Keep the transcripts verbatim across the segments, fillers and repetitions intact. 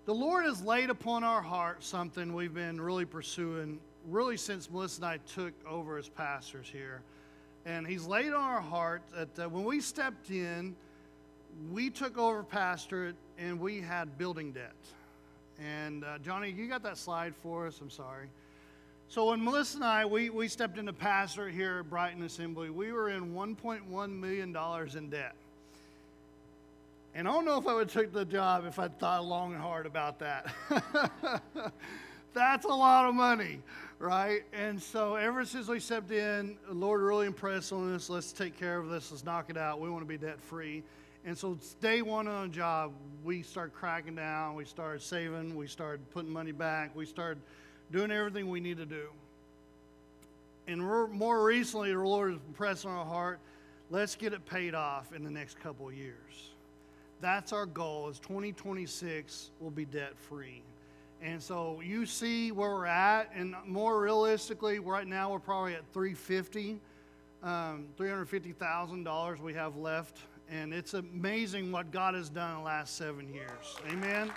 The Lord has laid upon our heart something we've been really pursuing, really since Melissa and I took over as pastors here. And He's laid on our heart that uh, when we stepped in, we took over pastorate and we had building debt. And uh, Johnny, you got that slide for us? I'm sorry. So when Melissa and I, we, we stepped into pastorate here at Brighton Assembly, we were in one point one million dollars in debt. And I don't know if I would have took the job if I'd thought long and hard about that. That's a lot of money, right? And so ever since we stepped in, the Lord really impressed on us. Let's take care of this. Let's knock it out. We want to be debt free. And so day one on the job, we started cracking down. We started saving. We started putting money back. We started doing everything we need to do. And more recently, the Lord has impressed on our heart, let's get it paid off in the next couple of years. That's our goal, is twenty twenty-six will be debt-free. And so you see where we're at, and more realistically, right now we're probably at three hundred fifty thousand dollars, um, three hundred fifty thousand dollars we have left. And it's amazing what God has done in the last seven years. Amen?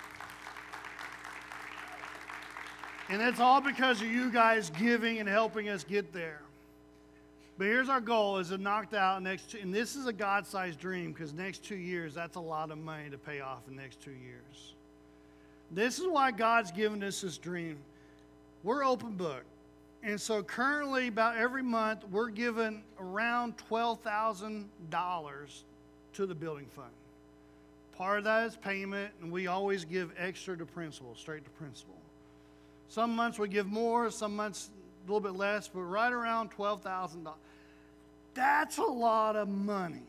And it's all because of you guys giving and helping us get there. But here's our goal, is to knock that out next two, and this is a God-sized dream, because next two years, that's a lot of money to pay off in the next two years. This is why God's given us this dream. We're open book. And so currently, about every month, we're giving around twelve thousand dollars to the building fund. Part of that is payment, and we always give extra to principal, straight to principal. Some months we give more, some months a little bit less, but right around twelve thousand dollars. That's a lot of money.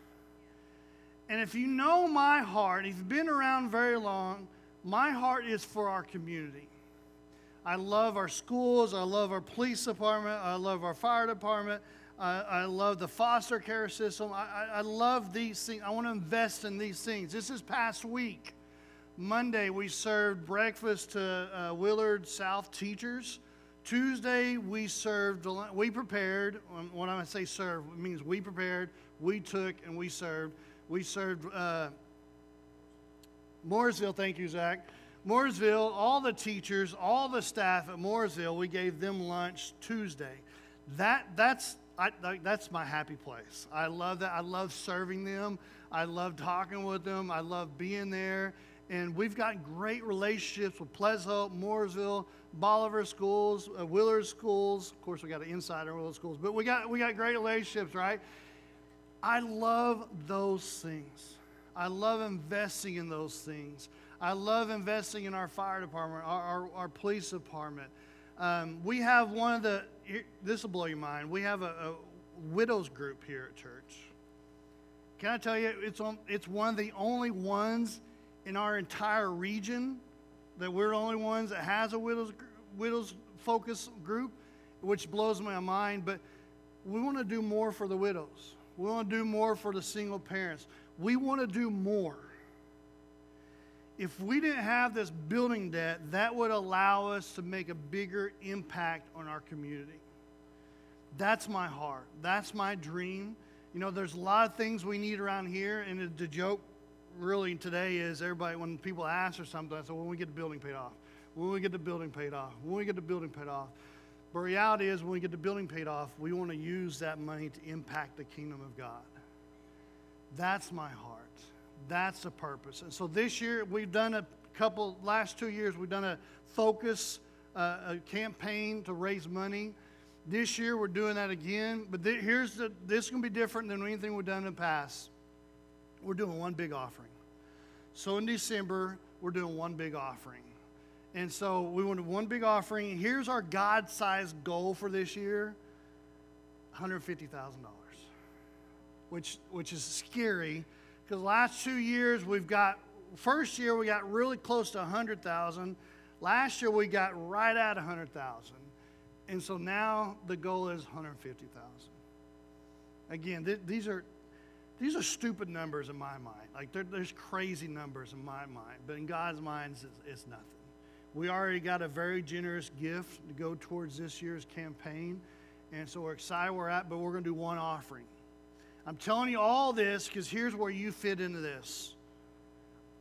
And if you know my heart, if you've been around very long, my heart is for our community. I love our schools. I love our police department. I love our fire department. I, I love the foster care system. I, I, I love these things. I want to invest in these things. This is past week. Monday, we served breakfast to uh, Willard South teachers. Tuesday, we served, we prepared. When I say serve, it means we prepared, we took, and we served. We served uh, Mooresville, thank you, Zach. Mooresville, all the teachers, all the staff at Mooresville, we gave them lunch Tuesday. That that's I, that's my happy place. I love that. I love serving them. I love talking with them. I love being there. And we've got great relationships with Pleasant Hope, Mooresville, Bolivar schools, uh, Willard schools. Of course, we got an insider in Willard schools, but we got we got great relationships, right? I love those things. I love investing in those things. I love investing in our fire department, our our, our police department. Um, we have one of the. This will blow your mind. We have a, a widows group here at church. Can I tell you, it's on, it's one of the only ones in our entire region that we're the only ones that has a widows widows focus group, which blows my mind. But we want to do more for the widows. We want to do more for the single parents. We want to do more. If we didn't have this building debt, that would allow us to make a bigger impact on our community. That's my heart. That's my dream. You know, there's a lot of things we need around here, and the joke really today is everybody, when people ask or something, I say, well, when we get the building paid off, when we get the building paid off, when we get the building paid off. But reality is, when we get the building paid off, we want to use that money to impact the kingdom of God. That's my heart. That's the purpose. And so this year, we've done a couple, last two years, we've done a focus, uh, a campaign to raise money. This year, we're doing that again. But th- here's the, this is going to be different than anything we've done in the past. We're doing one big offering. So in December, we're doing one big offering. And so we wanted one big offering. Here's our God-sized goal for this year, one hundred fifty thousand dollars, which, which is scary. Because the last two years we've got, first year we got really close to one hundred thousand. Last year we got right at one hundred thousand. And so now the goal is one hundred fifty thousand. Again, th- these are these are stupid numbers in my mind. Like there's crazy numbers in my mind, but in God's mind it's, it's nothing. We already got a very generous gift to go towards this year's campaign, and so we're excited where we're at. But we're going to do one offering. I'm telling you all this because here's where you fit into this.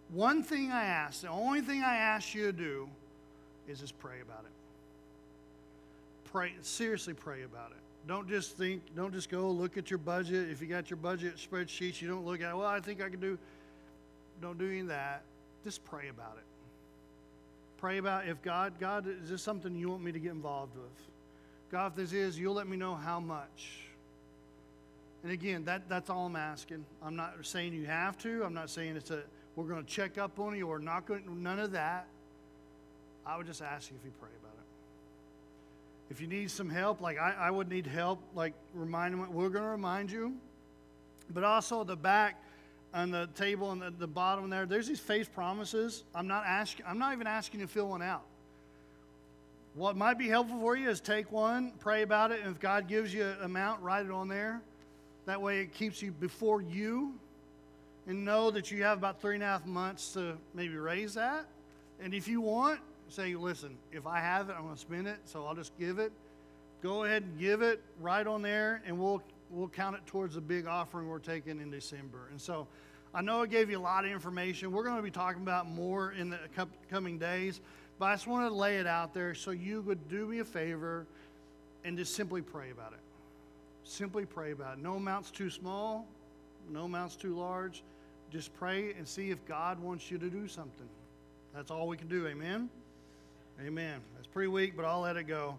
one thing I ask, the only thing I ask you to do is just pray about it. Pray, seriously pray about it. Don't just think, don't just go look at your budget. If you got your budget spreadsheets, you don't look at, well, I think I can do, don't do any of that. Just pray about it. Pray about if God, God, is this something you want me to get involved with? God, if this is, you'll let me know how much. And again, that, that's all I'm asking. I'm not saying you have to. I'm not saying it's a, we're going to check up on you or not going, none of that. I would just ask you if you pray about it. If you need some help, like I, I would need help, like remind them, we're going to remind you. But also the back on the table and the, the bottom there, there's these faith promises. I'm not asking, I'm not even asking you to fill one out. What might be helpful for you is take one, pray about it, and if God gives you an amount, write it on there. That way it keeps you before you, and know that you have about three and a half months to maybe raise that. And if you want, say, listen, if I have it, I'm going to spend it, so I'll just give it. Go ahead and give it right on there, and we'll we'll count it towards the big offering we're taking in December. And so I know I gave you a lot of information. We're going to be talking about more in the coming days, but I just wanted to lay it out there so you would do me a favor and just simply pray about it. Simply pray about it. No amount's too small, no amount's too large. Just pray and see if God wants you to do something. That's all we can do, amen? Amen. That's pretty weak, but I'll let it go.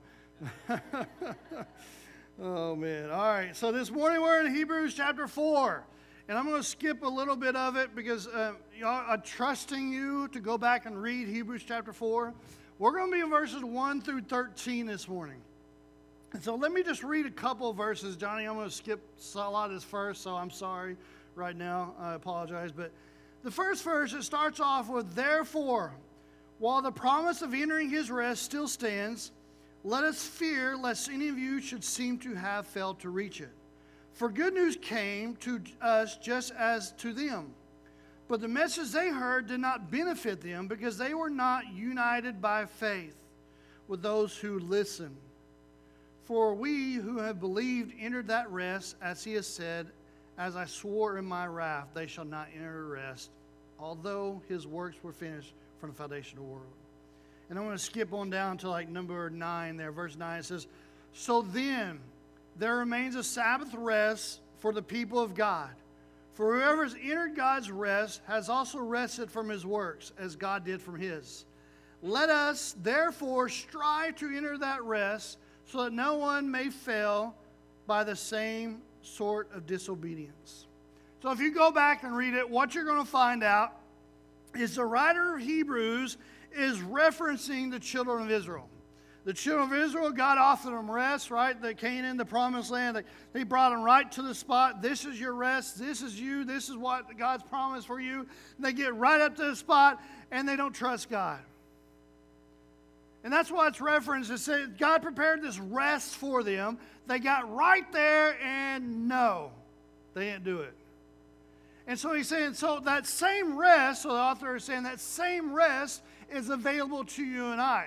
Oh, man. All right, so this morning we're in Hebrews chapter four. And I'm going to skip a little bit of it because uh, you know, I'm trusting you to go back and read Hebrews chapter four. We're going to be in verses one through thirteen this morning. And so let me just read a couple of verses. Johnny, I'm going to skip a lot of this first, so I'm sorry right now. I apologize. But the first verse, it starts off with, therefore, while the promise of entering his rest still stands, let us fear lest any of you should seem to have failed to reach it. For good news came to us just as to them. But the message they heard did not benefit them because they were not united by faith with those who listened. For we who have believed entered that rest, as he has said, as I swore in my wrath, they shall not enter rest, although his works were finished from the foundation of the world. And I'm going to skip on down to like number nine there. Verse nine, it says, so then there remains a Sabbath rest for the people of God. For whoever has entered God's rest has also rested from his works, as God did from his. Let us therefore strive to enter that rest, so that no one may fail by the same sort of disobedience. So if you go back and read it, what you're going to find out is the writer of Hebrews is referencing the children of Israel. The children of Israel, God offered them rest, right? They came in the promised land. They, they brought them right to the spot. This is your rest. This is you. This is what God's promised for you. And they get right up to the spot, and they don't trust God. And that's why it's referenced. It said God prepared this rest for them. They got right there, and no, they didn't do it. And so he's saying, so that same rest, so the author is saying that same rest is available to you and I.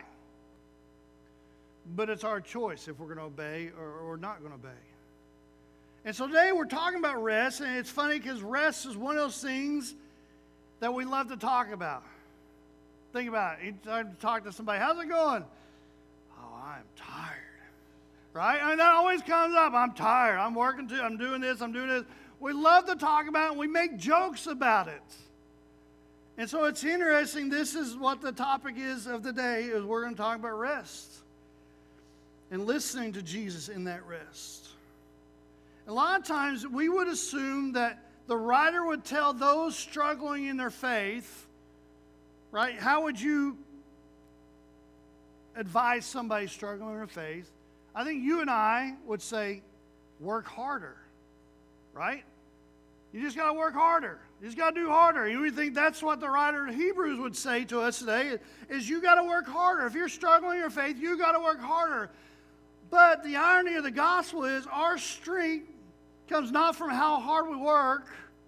But it's our choice if we're going to obey or, or not going to obey. And so today we're talking about rest, and it's funny because rest is one of those things that we love to talk about. Think about it. You talk to somebody, how's it going? Oh, I'm tired. Right? I mean, that always comes up. I'm tired. I'm working too. I'm doing this. I'm doing this. We love to talk about it, and we make jokes about it. And so it's interesting. This is what the topic is of the day, is we're going to talk about rest and listening to Jesus in that rest. A lot of times we would assume that the writer would tell those struggling in their faith, right? How would you advise somebody struggling in their faith? I think you and I would say, work harder, right? You just got to work harder. You just got to do harder. You would think that's what the writer of Hebrews would say to us today, is you got to work harder. If you're struggling in your faith, you got to work harder. But the irony of the gospel is our strength comes not from how hard we work,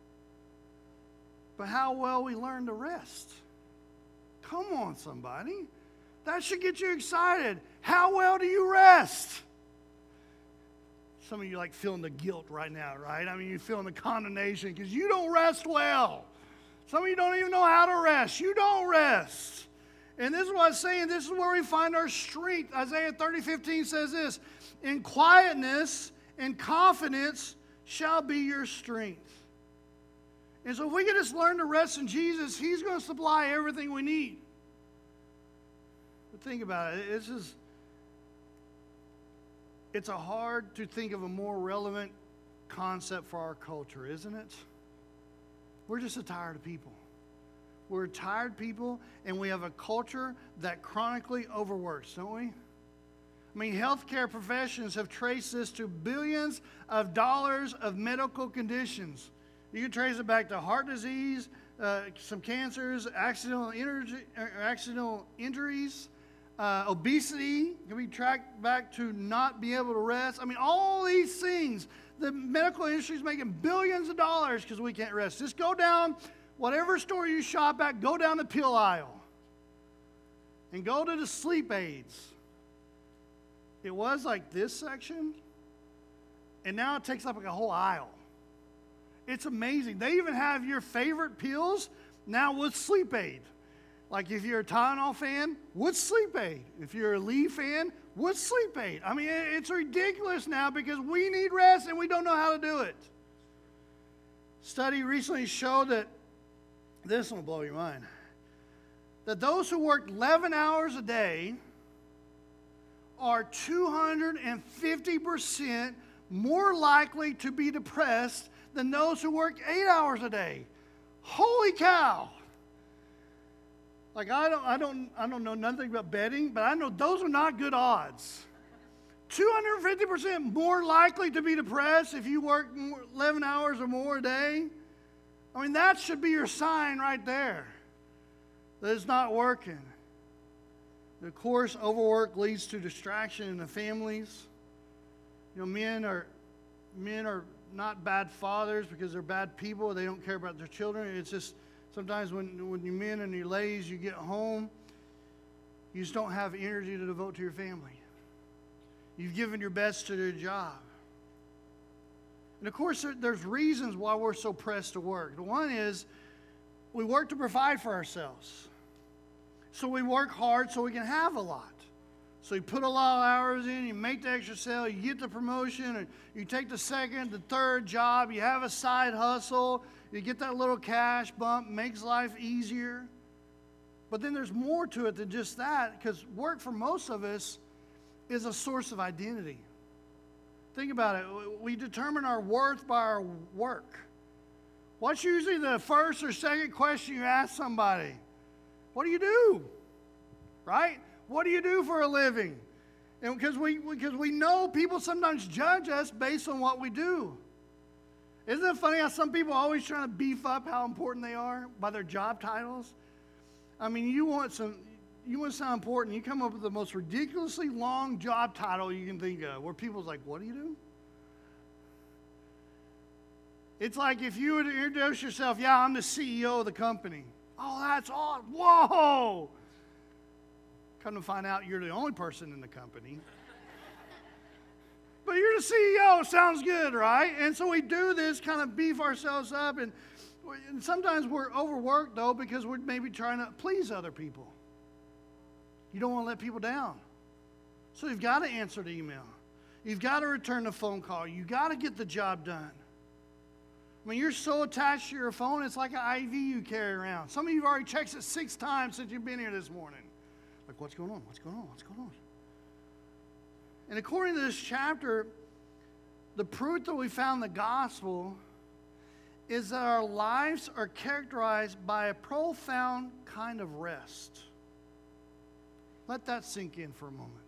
but how well we learn to rest. Come on, somebody. That should get you excited. How well do you rest? Some of you like feeling the guilt right now, right? I mean, you're feeling the condemnation because you don't rest well. Some of you don't even know how to rest. You don't rest. And this is what I'm saying. This is where we find our strength. Isaiah thirty fifteen says this, in quietness and confidence shall be your strength. And so if we can just learn to rest in Jesus, He's going to supply everything we need. But think about it. This is, it's a hard to think of a more relevant concept for our culture, isn't it? We're just a tired people. We're tired people, and we have a culture that chronically overworks, don't we? I mean, healthcare professions have traced this to billions of dollars of medical conditions. You can trace it back to heart disease, uh, some cancers, accidental, energy, accidental injuries, uh, obesity can be tracked back to not being able to rest. I mean, all these things, the medical industry is making billions of dollars because we can't rest. Just go down, whatever store you shop at, go down the pill aisle and go to the sleep aids. It was like this section, and now it takes up like a whole aisle. It's amazing. They even have your favorite pills now with sleep aid. Like if you're a Tylenol fan, with sleep aid. If you're a Lee fan, with sleep aid. I mean, it's ridiculous now because we need rest and we don't know how to do it. Study recently showed that, this will blow your mind, that those who work eleven hours a day are two hundred fifty percent more likely to be depressed than those who work eight hours a day. Holy cow! Like I don't, I don't, I don't know nothing about betting, but I know those are not good odds. two hundred fifty percent more likely to be depressed if you work eleven hours or more a day. I mean, that should be your sign right there that it's not working. Of course, overwork leads to distraction in the families. You know, men are men are not bad fathers because they're bad people. They don't care about their children. It's just sometimes when, when you men and you ladies, you get home, you just don't have energy to devote to your family. You've given your best to your job. And of course, there, there's reasons why we're so pressed to work. The one is we work to provide for ourselves. So we work hard so we can have a lot. So you put a lot of hours in, you make the extra sale, you get the promotion, or you take the second, the third job, you have a side hustle, you get that little cash bump, makes life easier. But then there's more to it than just that, because work for most of us is a source of identity. Think about it. We determine our worth by our work. What's usually the first or second question you ask somebody? What do you do? Right? What do you do for a living? And because we because we know people sometimes judge us based on what we do. Isn't it funny how some people are always trying to beef up how important they are by their job titles? I mean, you want some you want to sound important, you come up with the most ridiculously long job title you can think of, where people's like, what do you do? It's like if you would introduce yourself, yeah, I'm the C E O of the company. Oh, that's awesome. Whoa! Come to find out you're the only person in the company. But you're the C E O. Sounds good, right? And so we do this, kind of beef ourselves up. And, and sometimes we're overworked, though, because we're maybe trying to please other people. You don't want to let people down. So you've got to answer the email. You've got to return the phone call. You've got to get the job done. I mean, you're so attached to your phone, it's like an I V you carry around. Some of you have already checked it six times since you've been here this morning. Like, what's going on? What's going on? What's going on? And according to this chapter, the proof that we found in the gospel is that our lives are characterized by a profound kind of rest. Let that sink in for a moment.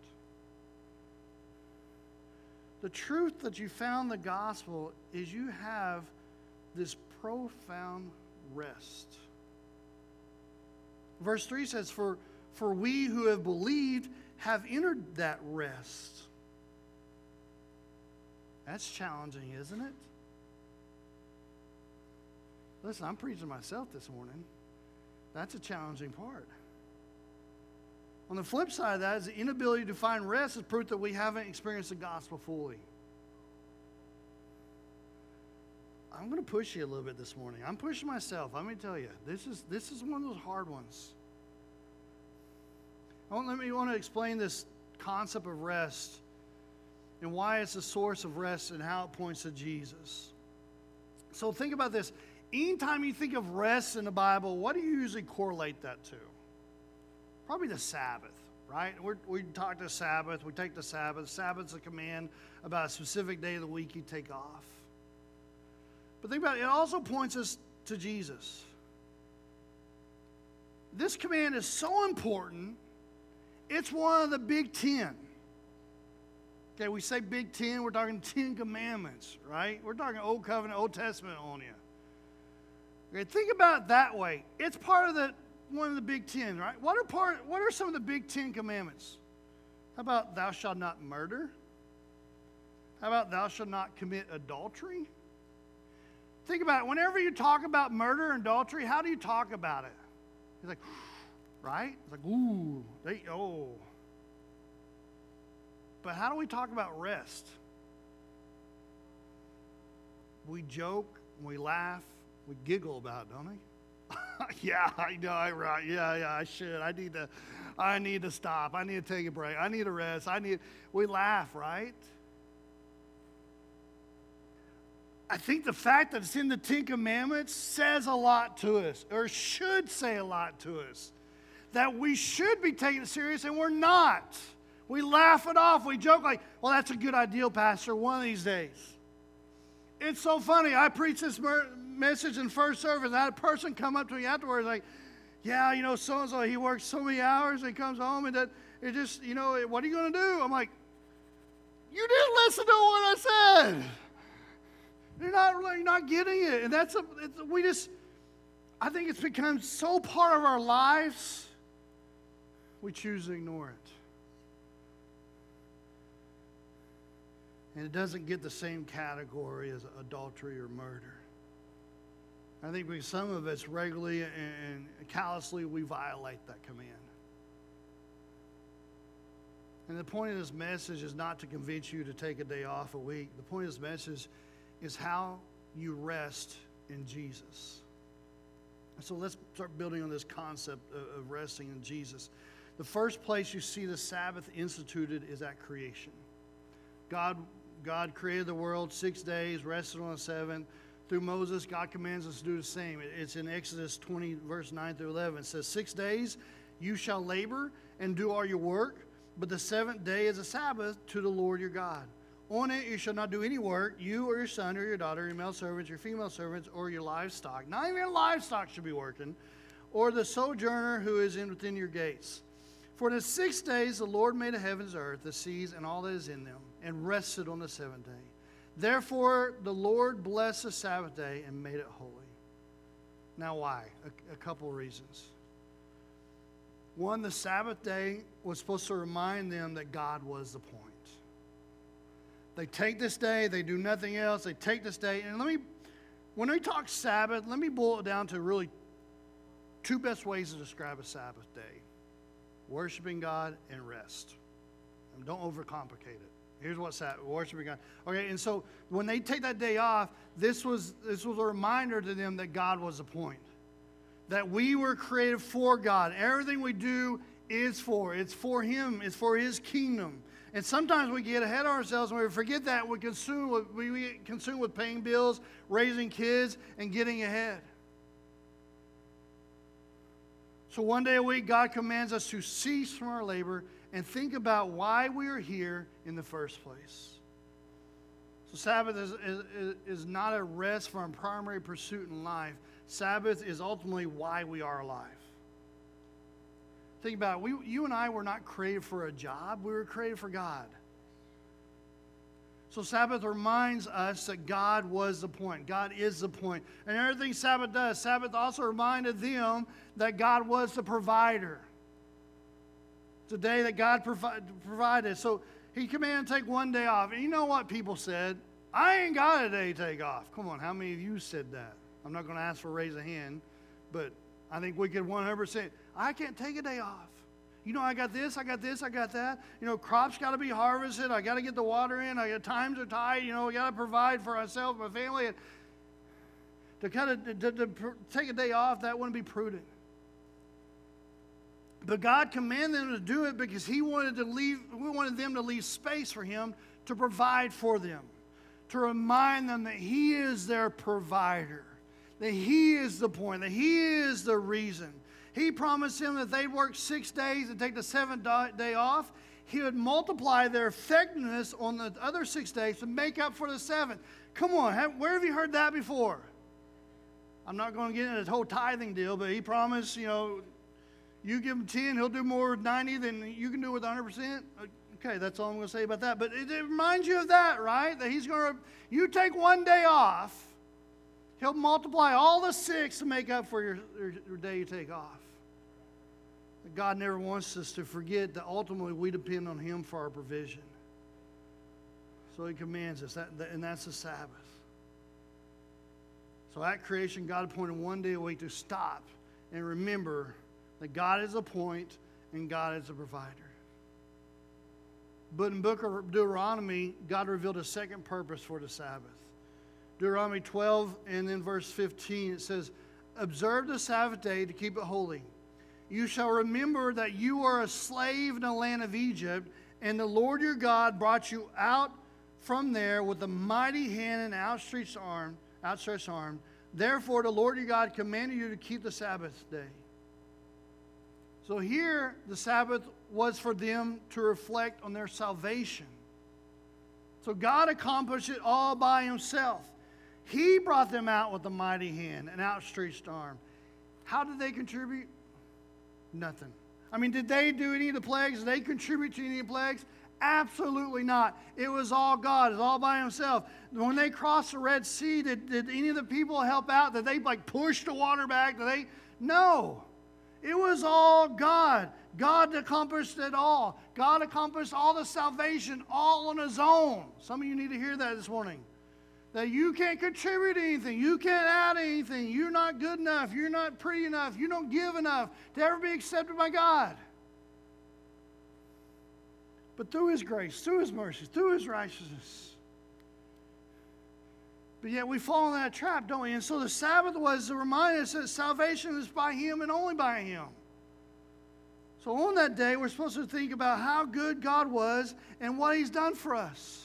The truth that you found in the gospel is you have this profound rest. Verse three says, for, for we who have believed have entered that rest. That's challenging, isn't it? Listen, I'm preaching myself this morning. That's a challenging part. On the flip side of that is the inability to find rest is proof that we haven't experienced the gospel fully. I'm going to push you a little bit this morning. I'm pushing myself. Let me tell you, this is this is one of those hard ones. I want, let me want to explain this concept of rest and why it's a source of rest and how it points to Jesus. So think about this. Anytime you think of rest in the Bible, what do you usually correlate that to? Probably the Sabbath, right? We're, we talk to Sabbath. We take the Sabbath. Sabbath's a command about a specific day of the week you take off. But think about it. It also points us to Jesus. This command is so important. It's one of the Big Ten. Okay, we say Big Ten, we're talking Ten Commandments, right? We're talking Old Covenant, Old Testament on you. Okay, think about it that way. It's part of the one of the Big Ten, right? What are part? What are some of the Big Ten Commandments? How about thou shalt not murder? How about thou shalt not commit adultery? Think about it. Whenever you talk about murder and adultery, how do you talk about it? It's like, right? It's like, ooh, they, oh. But how do we talk about rest? We joke, we laugh, we giggle about it, don't we? Yeah, I know, I right. Yeah, yeah, I should. I need to, I need to stop. I need to take a break. I need a rest. I need. We laugh, right? I think the fact that it's in the Ten Commandments says a lot to us, or should say a lot to us. That we should be taking it serious, and we're not. We laugh it off. We joke like, well, that's a good idea, Pastor, one of these days. It's so funny. I preached this message in first service, and I had a person come up to me afterwards like, yeah, you know, so-and-so, he works so many hours, and he comes home, and that it just, you know, what are you going to do? I'm like, you didn't listen to what I said. You're not, you're not getting it. And that's, a, it's, we just, I think it's become so part of our lives, we choose to ignore it. And it doesn't get the same category as adultery or murder. I think we, some of us regularly and callously, we violate that command. And the point of this message is not to convince you to take a day off a week. The point of this message is how you rest in Jesus. And so let's start building on this concept of resting in Jesus. The first place you see the Sabbath instituted is at creation. God God created the world six days, rested on the seventh. Through Moses, God commands us to do the same. It's in Exodus twenty, verse nine through eleven. It says, Six days you shall labor and do all your work, but the seventh day is a Sabbath to the Lord your God. On it you shall not do any work, you or your son or your daughter, your male servants, your female servants, or your livestock. Not even livestock should be working, or the sojourner who is in within your gates. For in the six days the Lord made the heavens, earth, the seas, and all that is in them, and rested on the seventh day. Therefore the Lord blessed the Sabbath day and made it holy. Now why? A, a couple of reasons. One, the Sabbath day was supposed to remind them that God was the point. They take this day, they do nothing else, they take this day, and let me, when we talk Sabbath, let me boil it down to really two best ways to describe a Sabbath day. Worshiping God and rest. And don't overcomplicate it. Here's what's that, worshiping God. Okay, and so when they take that day off, this was this was a reminder to them that God was the point. That we were created for God. Everything we do is for. It's for Him. It's for His kingdom. And sometimes we get ahead of ourselves and we forget that. We consume with, we get consumed with paying bills, raising kids, and getting ahead. So one day a week, God commands us to cease from our labor and think about why we are here in the first place. So Sabbath is, is, is not a rest from our primary pursuit in life. Sabbath is ultimately why we are alive. Think about it. We, you and I were not created for a job. We were created for God. So Sabbath reminds us that God was the point. God is the point. And everything Sabbath does, Sabbath also reminded them that God was the provider. It's a day that God provi- provided. So He commanded to take one day off. And you know what people said? I ain't got a day to take off. Come on, how many of you said that? I'm not going to ask for a raise of hand, but I think we could one hundred percent. I can't take a day off. You know, I got this, I got this, I got that. You know, crops got to be harvested. I got to get the water in. I got times are tight. You know, we got to provide for ourselves, my family. And To, kind of, to, to, to take a day off, that wouldn't be prudent. But God commanded them to do it because He wanted to leave, we wanted them to leave space for Him to provide for them, to remind them that He is their provider, that He is the point, that He is the reason. He promised them that they'd work six days and take the seventh day off. He would multiply their effectiveness on the other six days to make up for the seventh. Come on, have, where have you heard that before? I'm not going to get into the whole tithing deal, but He promised, you know, you give Him ten, He'll do more with ninety than you can do with one hundred percent. Okay, that's all I'm going to say about that. But it, it reminds you of that, right? That He's going to, you take one day off, He'll multiply all the six to make up for your, your, your day you take off. God never wants us to forget that ultimately we depend on Him for our provision. So He commands us, that, that, and that's the Sabbath. So at creation, God appointed one day a week to stop and remember that God is a point and God is a provider. But in the book of Deuteronomy, God revealed a second purpose for the Sabbath. Deuteronomy twelve and then verse fifteen, it says, "Observe the Sabbath day to keep it holy. You shall remember that you are a slave in the land of Egypt, and the Lord your God brought you out from there with a mighty hand and outstretched arm, outstretched arm. Therefore the Lord your God commanded you to keep the Sabbath day." So here, the Sabbath was for them to reflect on their salvation. So God accomplished it all by Himself. He brought them out with a mighty hand and outstretched arm. How did they contribute? Nothing. I mean, did they do any of the plagues? Did they contribute to any of the plagues? Absolutely not. It was all God. It was all by Himself. When they crossed the Red Sea, did, did any of the people help out? Did they like push the water back? Did they? No. It was all God. God accomplished it all. God accomplished all the salvation all on His own. Some of you need to hear that this morning. That you can't contribute anything. You can't add anything. You're not good enough. You're not pretty enough. You don't give enough to ever be accepted by God. But through His grace, through His mercy, through His righteousness. But yet we fall in that trap, don't we? And so the Sabbath was to remind us that salvation is by Him and only by Him. So on that day, we're supposed to think about how good God was and what He's done for us.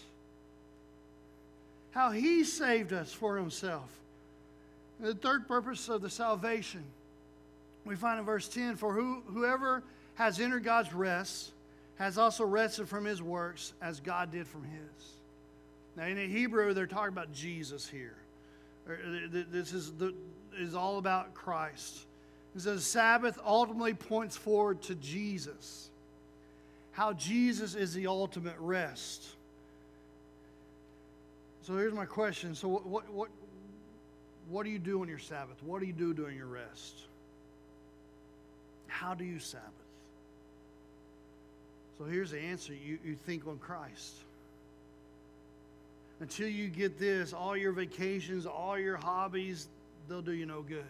How He saved us for Himself. And the third purpose of the salvation, we find in verse ten, "For who, whoever has entered God's rest has also rested from his works as God did from His." Now in the Hebrew, they're talking about Jesus here. This is, the, is all about Christ. It says Sabbath ultimately points forward to Jesus. How Jesus is the ultimate rest. So here's my question. So what, what, what, what do you do on your Sabbath? What do you do during your rest? How do you Sabbath? So here's the answer. You, you think on Christ. Until you get this, all your vacations, all your hobbies, they'll do you no good.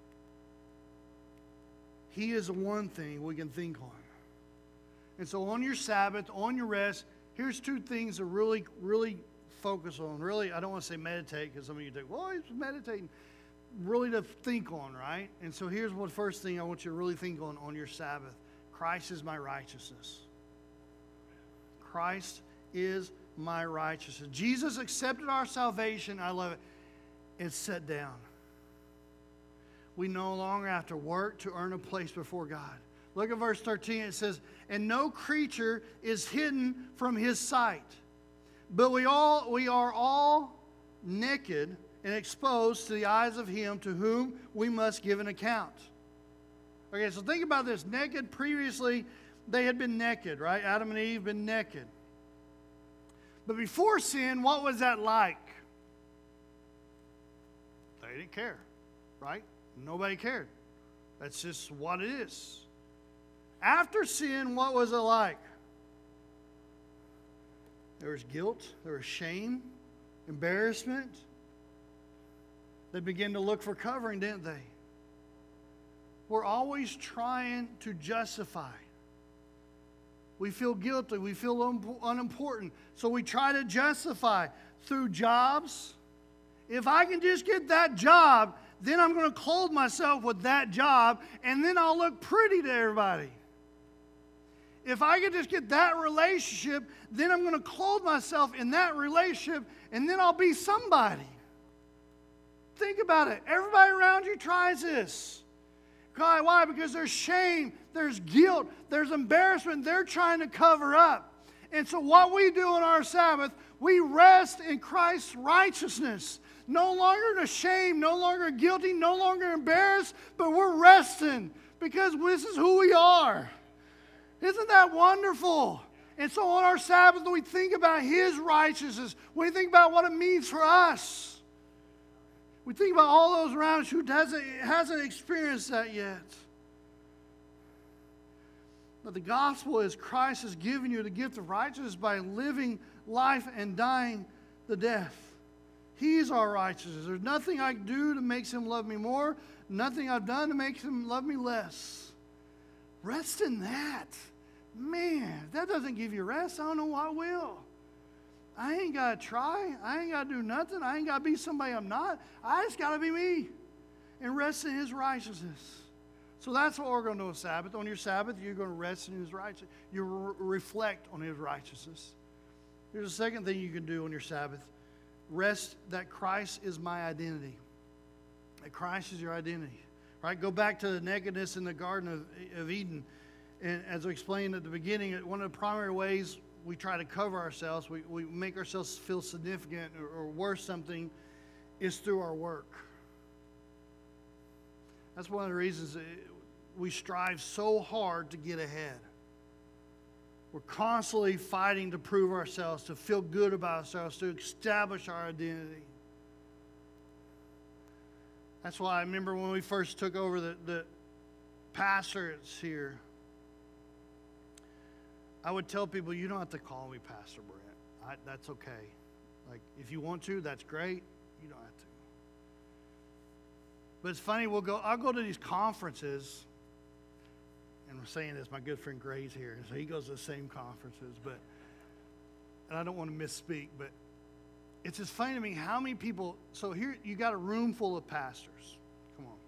He is the one thing we can think on. And so on your Sabbath, on your rest, here's two things to really, really focus on. Really, I don't want to say meditate, because some of you think, well, he's meditating. Really to think on, right? And so here's what first thing I want you to really think on on your Sabbath. Christ is my righteousness. Christ is my righteousness. Jesus accepted our salvation. I love it. It's set down. We no longer have to work to earn a place before God. Look at verse thirteen. It says, "And no creature is hidden from His sight. But we all we are all naked and exposed to the eyes of Him to whom we must give an account." Okay, so think about this. Naked, previously, they had been naked, right? Adam and Eve been naked. But before sin, what was that like? They didn't care, right? Nobody cared. That's just what it is. After sin, what was it like? There was guilt, there was shame, embarrassment. They began to look for covering, didn't they? We're always trying to justify. We feel guilty, we feel un- unimportant. So we try to justify through jobs, If I can just get that job, then I'm going to clothe myself with that job, and then I'll look pretty to everybody. If I can just get that relationship, then I'm going to clothe myself in that relationship, and then I'll be somebody. Think about it. Everybody around you tries this. Why? Because there's shame, there's guilt, there's embarrassment they're trying to cover up. And so what we do on our Sabbath, we rest in Christ's righteousness. No longer ashamed, no longer guilty, no longer embarrassed, but we're resting because this is who we are. Isn't that wonderful? And so on our Sabbath, we think about His righteousness. We think about what it means for us. We think about all those around us who doesn't, hasn't experienced that yet. But the gospel is Christ has given you the gift of righteousness by living life and dying the death. He's our righteousness. There's nothing I do that makes Him love me more. Nothing I've done to make Him love me less. Rest in that. Man, if that doesn't give you rest, I don't know what will. I ain't got to try. I ain't got to do nothing. I ain't got to be somebody I'm not. I just got to be me and rest in His righteousness. So that's what we're going to do on Sabbath. On your Sabbath, you're going to rest in His righteousness. You re- reflect on His righteousness. Here's a second thing you can do on your Sabbath. Rest that Christ is my identity. That Christ is your identity. Right? Go back to the nakedness in the Garden of, of Eden. And as I explained at the beginning, one of the primary ways we try to cover ourselves, we, we make ourselves feel significant or, or worth something, is through our work. That's one of the reasons we strive so hard to get ahead. We're constantly fighting to prove ourselves, to feel good about ourselves, to establish our identity. That's why I remember when we first took over the, the pastorates here, I would tell people, you don't have to call me Pastor Brent. I, that's okay. Like, if you want to, that's great. You don't have to. But it's funny, we'll go, I'll go to these conferences, and I'm saying this, my good friend Gray's here, so he goes to the same conferences, but, and I don't want to misspeak, but it's just funny to me how many people, so here you got a room full of pastors. Come on.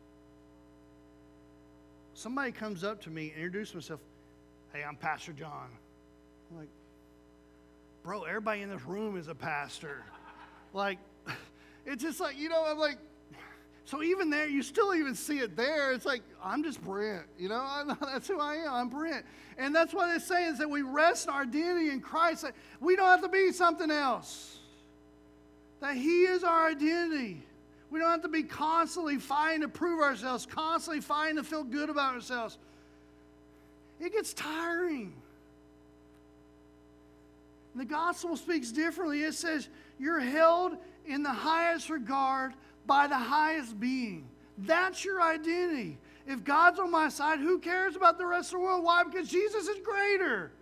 Somebody comes up to me and introduces himself, hey, I'm Pastor John. I'm like, bro, everybody in this room is a pastor. Like, it's just like, you know, I'm like, so even there, you still even see it there. It's like, I'm just Brent, you know, I'm, that's who I am, I'm Brent. And that's what it's saying, is that we rest our identity in Christ. We don't have to be something else. That He is our identity. We don't have to be constantly fighting to prove ourselves, constantly fighting to feel good about ourselves. It gets tiring. The gospel speaks differently. It says you're held in the highest regard by the highest being. That's your identity. If God's on my side, who cares about the rest of the world? Why? Because Jesus is greater.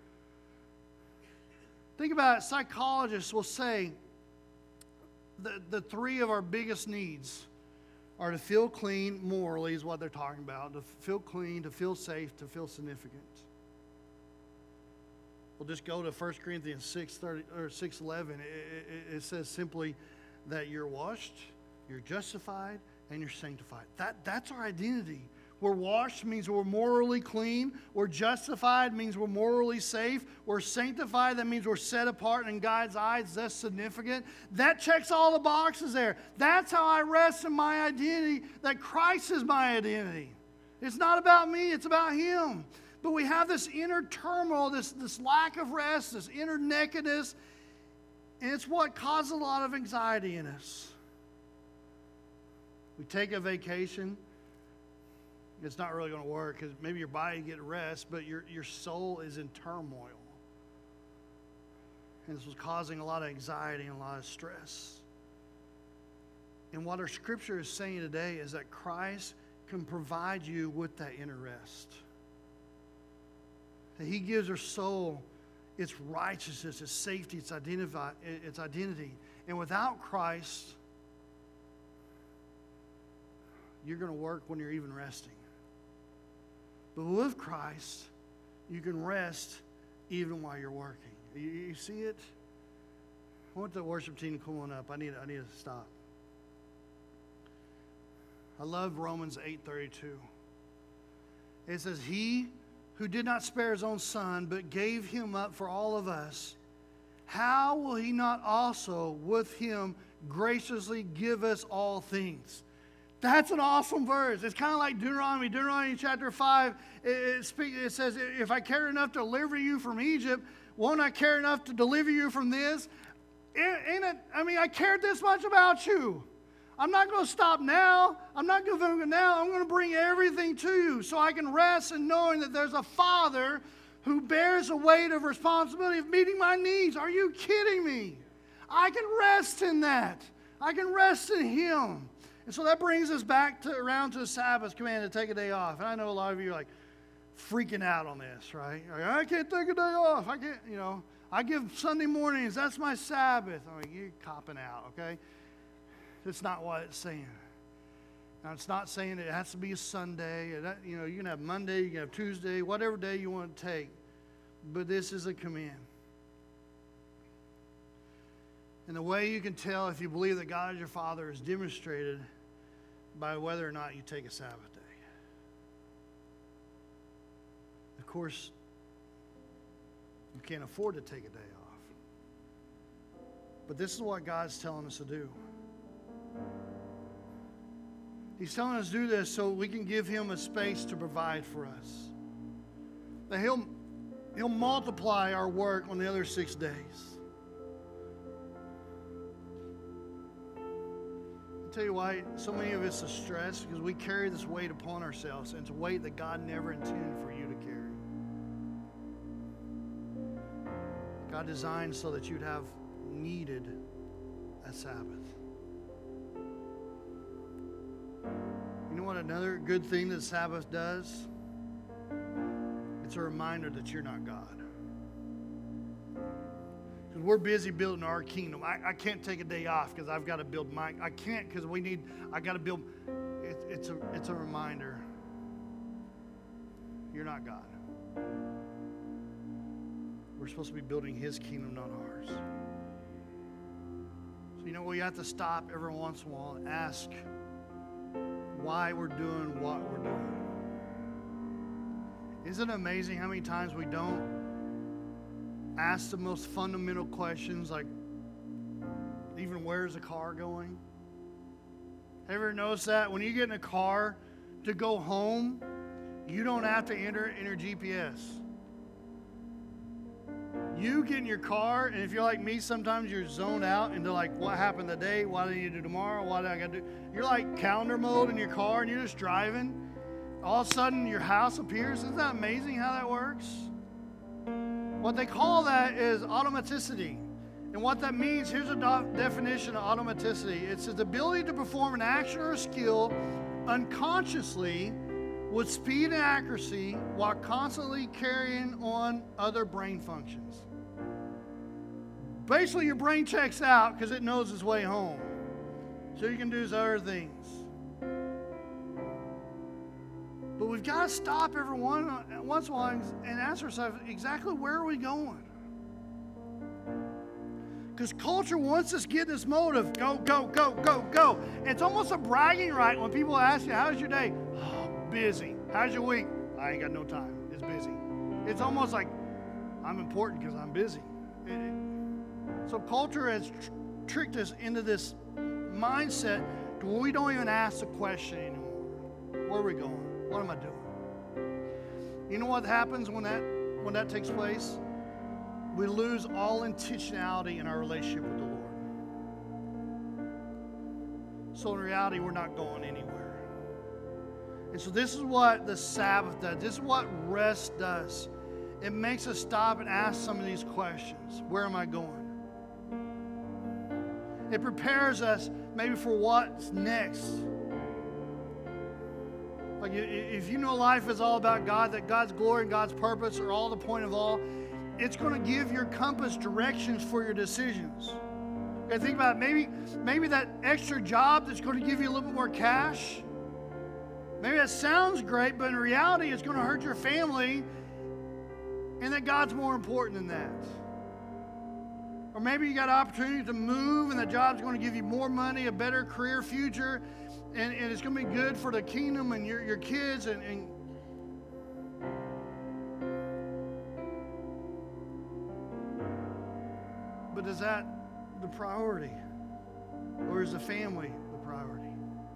Think about it. Psychologists will say the, the three of our biggest needs are to feel clean morally, is what they're talking about. To feel clean, to feel safe, to feel significant. We'll just go to First Corinthians six thirty or six eleven. It, it, it says simply that you're washed, you're justified, and you're sanctified. That, that's our identity. We're washed means we're morally clean. We're justified means we're morally safe. We're sanctified, that means we're set apart in God's eyes. That's significant. That checks all the boxes there. That's how I rest in my identity, that Christ is my identity. It's not about me, it's about Him. But we have this inner turmoil, this, this lack of rest, this inner nakedness, and it's what causes a lot of anxiety in us. We take a vacation, it's not really going to work because maybe your body get rest, but your, your soul is in turmoil. And this was causing a lot of anxiety and a lot of stress. And what our scripture is saying today is that Christ can provide you with that inner rest. That He gives our soul its righteousness, its safety, its identify, its identity. And without Christ, you're going to work when you're even resting. But with Christ, you can rest even while you're working. You, you see it? I want the worship team to come on up. I need, I need to stop. I love Romans eight thirty-two. It says, he who did not spare his own son, but gave him up for all of us, how will he not also with him graciously give us all things? That's an awesome verse. It's kind of like Deuteronomy. Deuteronomy chapter five, it, it, speak, it says, if I care enough to deliver you from Egypt, won't I care enough to deliver you from this? Ain't it? I mean, I cared this much about you. I'm not going to stop now. I'm not going to go now. I'm going to bring everything to you so I can rest in knowing that there's a Father who bears the weight of responsibility of meeting my needs. Are you kidding me? I can rest in that. I can rest in Him. And so that brings us back to around to the Sabbath command to take a day off. And I know a lot of you are like freaking out on this, right? Like, I can't take a day off. I can't, you know. I give Sunday mornings, that's my Sabbath. I'm like, you're copping out, okay? That's not what it's saying. Now, it's not saying it has to be a Sunday. You know, you can have Monday, you can have Tuesday, whatever day you want to take. But this is a command. And the way you can tell if you believe that God is your Father is demonstrated by whether or not you take a Sabbath day. Of course, you can't afford to take a day off. But this is what God's telling us to do. He's telling us to do this so we can give Him a space to provide for us. That He'll, He'll multiply our work on the other six days. I'll tell you why so many of us are stressed, because we carry this weight upon ourselves, and it's a weight that God never intended for you to carry. God designed so that you'd have needed a Sabbath. You know what another good thing that Sabbath does? It's a reminder that you're not God. Because we're busy building our kingdom. I, I can't take a day off because I've got to build my, I can't because we need, I got to build, it, it's, a, it's a reminder. You're not God. We're supposed to be building His kingdom, not ours. So you know, we have to stop every once in a while and ask why we're doing what we're doing. Isn't it amazing how many times we don't ask the most fundamental questions, like even where's the car going? Have you ever noticed that? When you get in a car to go home, you don't have to enter it in your G P S. You get in your car, and if you're like me, sometimes you're zoned out into like, what happened today? What do I need to do tomorrow? What do I got to do? You're like calendar mode in your car, and you're just driving. All of a sudden, your house appears. Isn't that amazing how that works? What they call that is automaticity. And what that means, here's a do- definition of automaticity. It's the ability to perform an action or a skill unconsciously with speed and accuracy while constantly carrying on other brain functions. Basically, your brain checks out because it knows its way home. So you can do these other things. But we've got to stop every one, once in a while and ask ourselves, exactly where are we going? Because culture wants us to get in this mode of go, go, go, go, go. And it's almost a bragging right when people ask you, how's your day? Oh, busy. How's your week? I ain't got no time. It's busy. It's almost like I'm important because I'm busy. It, it, so culture has tr- tricked us into this mindset to where we don't even ask the question anymore. Where are we going? What am I doing? You know what happens when that when that takes place? We lose all intentionality in our relationship with the Lord. So in reality, we're not going anywhere. And so this is what the Sabbath does. This is what rest does. It makes us stop and ask some of these questions. Where am I going? It prepares us maybe for what's next. Like if you know life is all about God, that God's glory and God's purpose are all the point of all, it's going to give your compass directions for your decisions. Okay, think about it. Maybe, maybe that extra job that's going to give you a little bit more cash, maybe that sounds great, but in reality it's going to hurt your family, and that God's more important than that. Or maybe you got an opportunity to move and the job's going to give you more money, a better career future, and, and it's going to be good for the kingdom and your, your kids. And, and But is that the priority? Or is the family the priority?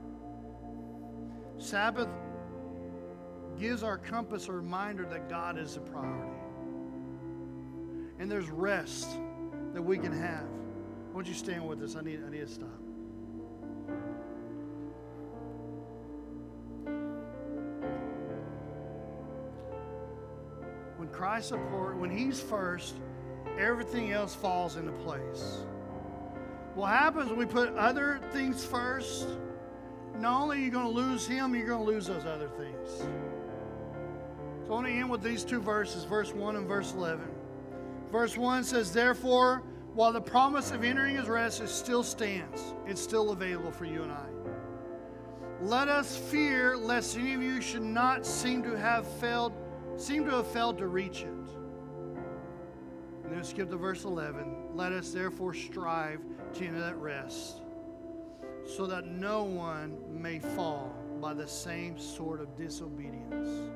Sabbath gives our compass a reminder that God is the priority. And there's rest that we can have. Won't you stand with us? I need, I need to stop. When Christ's support, when He's first, everything else falls into place. What happens when we put other things first? Not only are you going to lose Him, you're going to lose those other things. So I want to end with these two verses, verse one and verse eleven. Verse one says, therefore, while the promise of entering His rest is still stands, it's still available for you and I. Let us fear lest any of you should not seem to have failed, seem to have failed to reach it. And then skip to verse eleven. Let us therefore strive to enter that rest, so that no one may fall by the same sort of disobedience.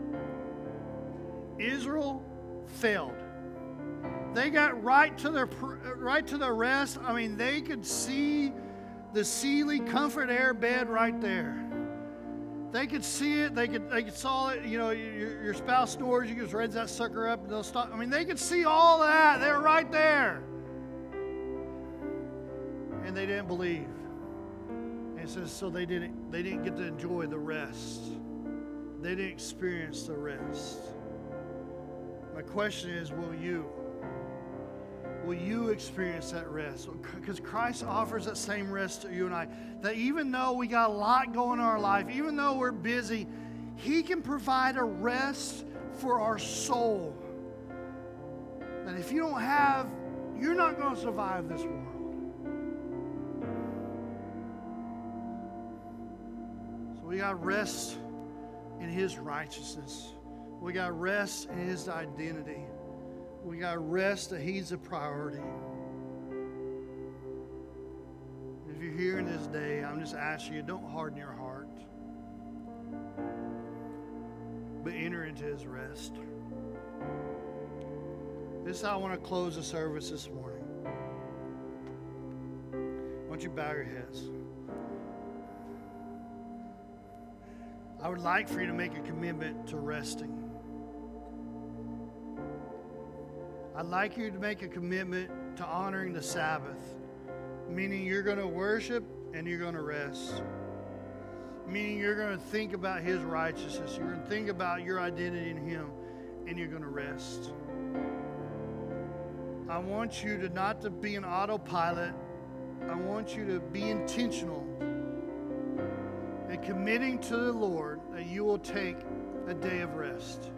Israel failed. They got right to their right to their rest. I mean, they could see the Sealy Comfort Air bed right there. They could see it. They could they could saw it. You know, your, your spouse snores. You just raise that sucker up and they'll stop. I mean, they could see all that. They were right there, and they didn't believe. And it says so they didn't they didn't get to enjoy the rest. They didn't experience the rest. My question is, will you? Will you experience that rest? Because Christ offers that same rest to you and I. That even though we got a lot going on in our life, even though we're busy, He can provide a rest for our soul. That if you don't have, you're not going to survive this world. So we got rest in His righteousness. We got rest in His identity. We got rest that He's a priority. If you're here in this day, I'm just asking you, don't harden your heart, but enter into His rest. This is how I want to close the service this morning. Why don't you bow your heads? I would like for you to make a commitment to resting. I'd like you to make a commitment to honoring the Sabbath, meaning you're going to worship and you're going to rest, meaning you're going to think about His righteousness, you're going to think about your identity in Him, and you're going to rest. I want you to not to be an autopilot. I want you to be intentional and committing to the Lord that you will take a day of rest.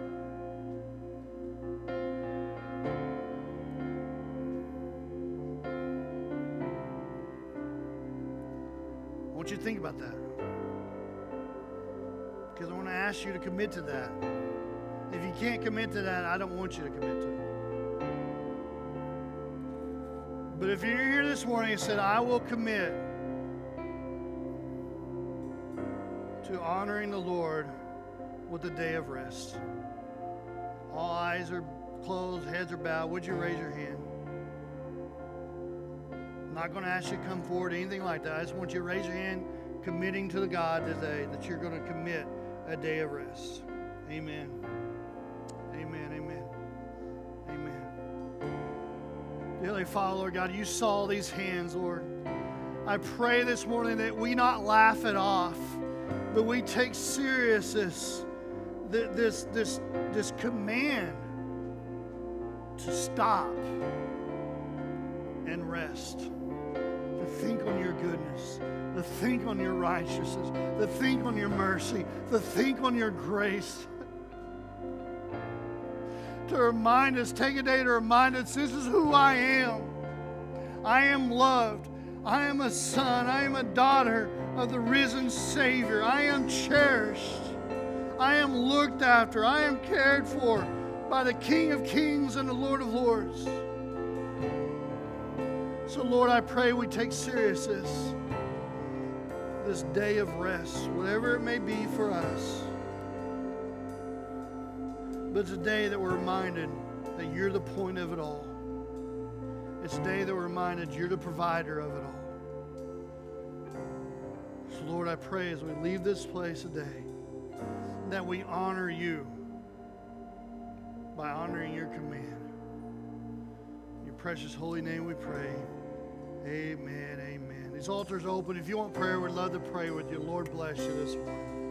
I want you to think about that, because I want to ask you to commit to that. If you can't commit to that, I don't want you to commit to it. But if you're here this morning and said, I will commit to honoring the Lord with a day of rest. All eyes are closed, heads are bowed. Would you raise your hand? I'm not going to ask you to come forward or anything like that. I just want you to raise your hand, committing to the God today that you're going to commit a day of rest. Amen. Amen. Amen. Amen. Dearly Father, Lord God, you saw these hands, Lord. I pray this morning that we not laugh it off, but we take serious this, this, this, this command to stop and rest, to think on your goodness, to think on your righteousness, to think on your mercy, to think on your grace, to remind us, take a day to remind us, this is who I am. I am loved. I am a son. I am a daughter of the risen Savior. I am cherished. I am looked after. I am cared for by the King of Kings and the Lord of Lords. So, Lord, I pray we take serious this, this day of rest, whatever it may be for us. But it's a day that we're reminded that you're the point of it all. It's a day that we're reminded you're the provider of it all. So, Lord, I pray as we leave this place today that we honor you by honoring your command. In your precious holy name we pray. Amen, amen. These altars are open. If you want prayer, we'd love to pray with you. Lord bless you this morning.